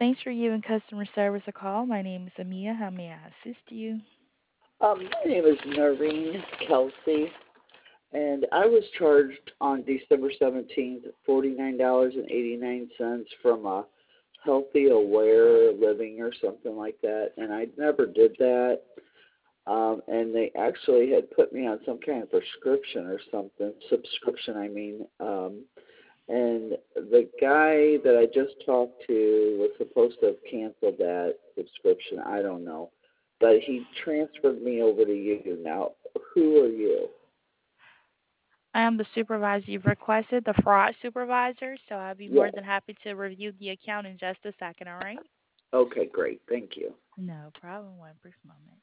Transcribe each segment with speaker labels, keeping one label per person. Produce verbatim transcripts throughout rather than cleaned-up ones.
Speaker 1: Thanks for giving customer service a call. My name is Amia. How may I assist you?
Speaker 2: Um, my name is Noreen Kelsey, and I was charged on December seventeenth forty-nine dollars and eighty-nine cents from a Healthy Aware Living or something like that, and I never did that. Um, and they actually had put me on some kind of prescription or something, subscription, I mean. Um, and the guy that I just talked to was supposed to have canceled that subscription. I don't know. But he transferred me over to you. Now, who are you?
Speaker 1: I am the supervisor you've requested, the fraud supervisor, so I'll be more
Speaker 2: Yes.
Speaker 1: than happy to review the account in just a second, all right?
Speaker 2: Okay, great. Thank you.
Speaker 1: No problem. One brief moment.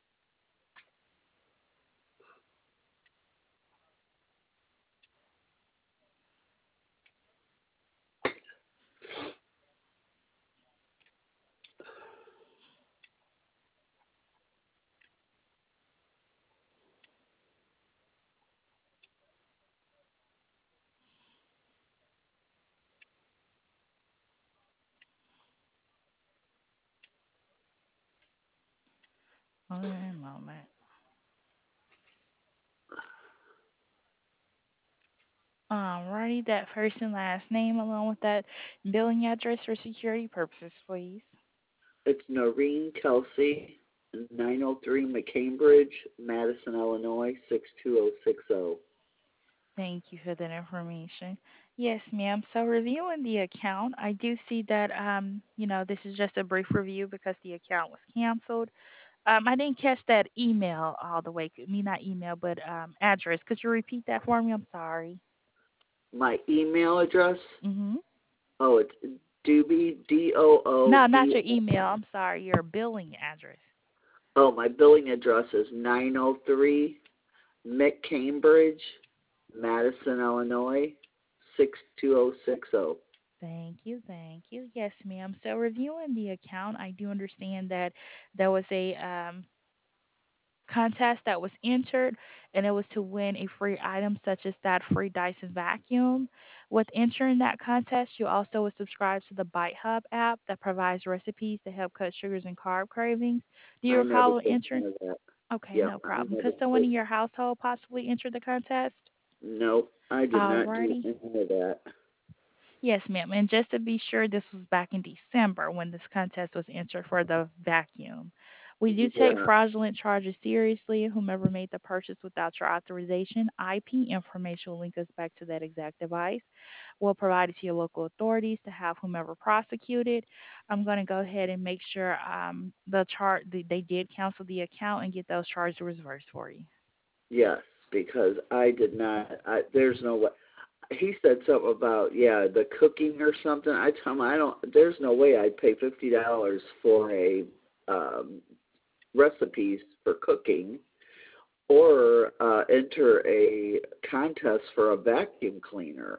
Speaker 1: One moment. Alrighty, that first and last name along with that billing address for security purposes, please.
Speaker 2: It's Noreen Kelsey, nine oh three McCambridge, Madison, Illinois, six two oh six oh.
Speaker 1: Thank you for that information. Yes, ma'am. So reviewing the account, I do see that um, you know, this is just a brief review because the account was canceled. Um, I didn't catch that email all the way. I mean, not email, but um, address. Could you repeat that for me? I'm sorry.
Speaker 2: My email address?
Speaker 1: Mhm.
Speaker 2: Oh, it's Doobie, D O O
Speaker 1: No, not
Speaker 2: B.
Speaker 1: your email. I'm sorry. Your billing address.
Speaker 2: Oh, my billing address is nine oh three McCambridge, Madison, Illinois, six two oh six oh.
Speaker 1: Thank you, thank you. Yes, ma'am. So reviewing the account, I do understand that there was a um, contest that was entered, and it was to win a free item such as that free Dyson vacuum. With entering that contest, you also will subscribe to the Bite Hub app that provides recipes to help cut sugars and carb cravings. Do you
Speaker 2: I never
Speaker 1: recall
Speaker 2: took
Speaker 1: entering?
Speaker 2: none of that.
Speaker 1: Okay,
Speaker 2: Yep,
Speaker 1: no
Speaker 2: I
Speaker 1: problem.
Speaker 2: never
Speaker 1: Could someone
Speaker 2: took.
Speaker 1: in your household possibly enter the contest?
Speaker 2: Nope, I did not do
Speaker 1: Alrighty.
Speaker 2: any of that.
Speaker 1: Yes, ma'am. And just to be sure, this was back in December when this contest was entered for the vacuum. We do take
Speaker 2: Yeah,
Speaker 1: fraudulent charges seriously. Whomever made the purchase without your authorization, I P information will link us back to that exact device. We'll provide it to your local authorities to have whomever prosecuted. I'm going to go ahead and make sure um, the chart they did cancel the account and get those charges reversed for you.
Speaker 2: yes, because I did not. I, there's no way. He said something about yeah the cooking or something. I tell him I don't. There's no way I'd pay fifty dollars for a um, recipes for cooking or uh, enter a contest for a vacuum cleaner.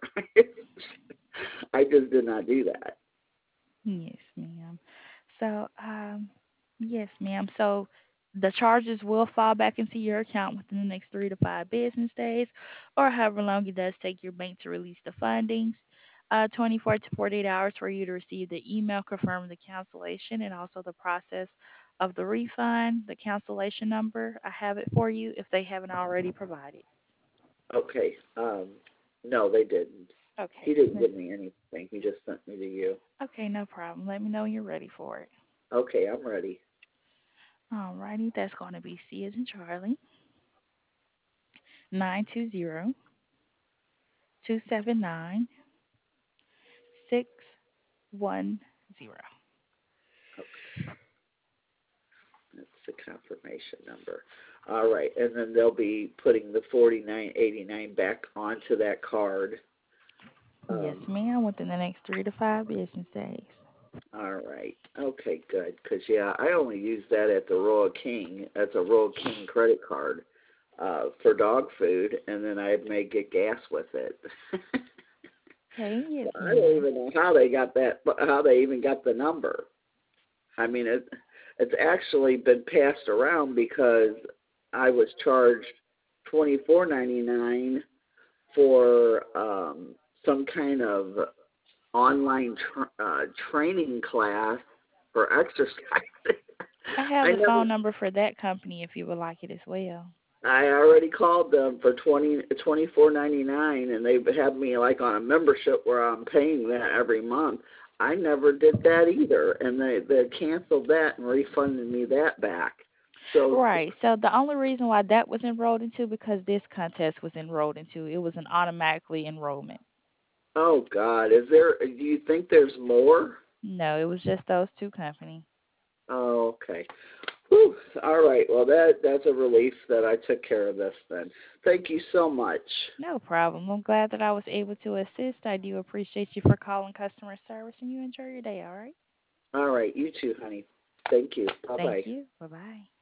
Speaker 2: I just did not do that.
Speaker 1: Yes, ma'am. So, um, yes, ma'am. So the charges will fall back into your account within the next three to five business days, or however long it does take your bank to release the fundings. Uh, twenty-four to forty-eight hours for you to receive the email confirming the cancellation and also the process of the refund, the cancellation number. I have it for you if they haven't already provided.
Speaker 2: Okay. Um, no, they didn't. He
Speaker 1: Okay.
Speaker 2: didn't give me anything. He just sent me to you.
Speaker 1: Okay, no problem. Let me know when you're ready for it.
Speaker 2: Okay, I'm ready.
Speaker 1: Alrighty, that's going to be C as in Charlie, nine two zero two seven nine six one zero.
Speaker 2: Okay, that's the confirmation number. All right, and then they'll be putting the forty-nine eighty-nine back onto that card.
Speaker 1: Yes,
Speaker 2: Um,
Speaker 1: ma'am, within the next three to five business days.
Speaker 2: all right. Okay, good. Because yeah, I only use that at the Royal King. That's a Royal King credit card uh, for dog food, and then I may get gas with it.
Speaker 1: Okay, yes,
Speaker 2: So I don't
Speaker 1: ma'am.
Speaker 2: even know how they got that. How they even got the number. I mean, it, it's actually been passed around because I was charged twenty four ninety nine for um, some kind of online tr- uh, training class for exercise.
Speaker 1: I have
Speaker 2: I
Speaker 1: the
Speaker 2: never
Speaker 1: phone number for that company if you would like it as well.
Speaker 2: I already called them for twenty twenty four ninety nine, and they have me like on a membership where I'm paying that every month. I never did that either, and they they canceled that and refunded me that back. So,
Speaker 1: Right. So the only reason why that was enrolled into because this contest was enrolled into. It was an automatically enrollment.
Speaker 2: oh God, is there? Do you think there's more?
Speaker 1: No, it was just those two companies.
Speaker 2: Oh, okay. Whew. All right. Well, that that's a relief that I took care of this then. Thank you so much.
Speaker 1: No problem. I'm glad that I was able to assist. I do appreciate you for calling customer service and you enjoy your day, all right?
Speaker 2: All right. You too, honey. Thank you. Bye
Speaker 1: Thank
Speaker 2: bye.
Speaker 1: you. Bye bye.